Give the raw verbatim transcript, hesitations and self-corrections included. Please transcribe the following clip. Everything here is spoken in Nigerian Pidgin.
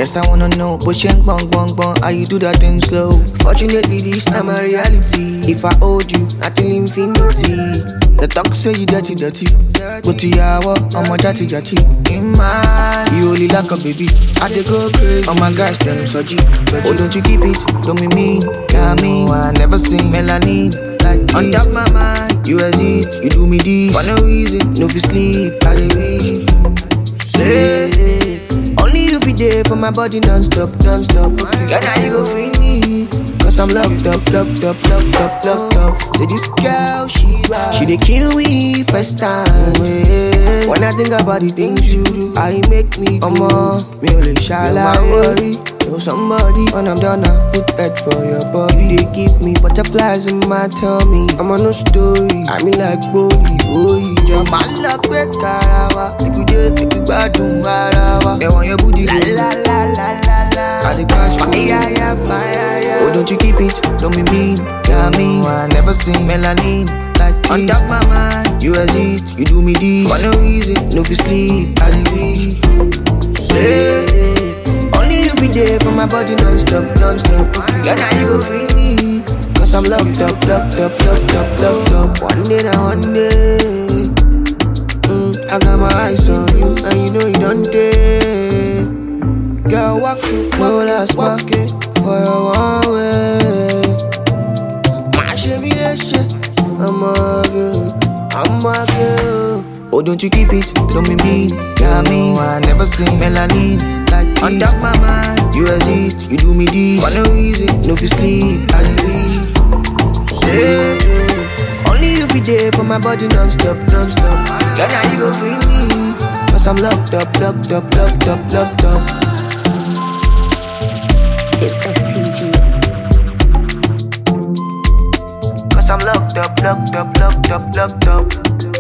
Yes, I wanna know, but she ain't bong bong bong. How you do that thing slow? Fortunately, this time my reality. If I hold you, nothing infinity. The talk say you dirty, dirty. Go to your I'm a dirty, dirty. In my, you only like a baby. I dey go crazy. Oh my gosh, tell them so G. Oh, don't you keep it? Don't be mean. Yeah, I mean, I never seen melanin like this. On top my mind, you exist. You do me this for no reason. No fi sleep, I dey wish. Say, only you fi there for my body non-stop, non-stop. Girl, now you go free me. Cause I'm locked up, locked up, locked up, locked up. Say this girl, she bad. She dey kill me first time. When I think about the things you do, I make me come on. Me only shall I worry. Know somebody when I'm done, I put that for your body. They give me butterflies in my tummy. I'm on no story. I mean like body, boy. Jump my luck with Karawa. Make you just make you bad do Warawa. They want your booty. La la la la la la. I the crash for yeah yeah fire yeah. Oh, don't you keep it? Don't be mean. Yeah, I mean, I never seen melanin like this. On top my mind, you exist. You do me this for no reason. No fi sleep. I dey wish. Say. Every day for my body non-stop, non-stop. Yeah, now you go free me. Cause I'm locked up, locked up, locked up, locked up. One day now, one day mm, I got my eyes on you, and you know you don't dare. Girl, walk it, no last walk it for your one way. My shimmy, that shit, I'm a girl, I'm a girl. Oh, don't you keep it, don't be mean. Yeah, I mean, I never seen melanin like this. On top my mind, you exist, you do me this for no reason, no fi sleep, I dey wish. Say, only you fi there for my body non-stop, non-stop. Girl, now you go free me. Cause I'm locked up, locked up, locked up, locked up. It's S T G. Cause I'm locked up, locked up, locked up, locked up.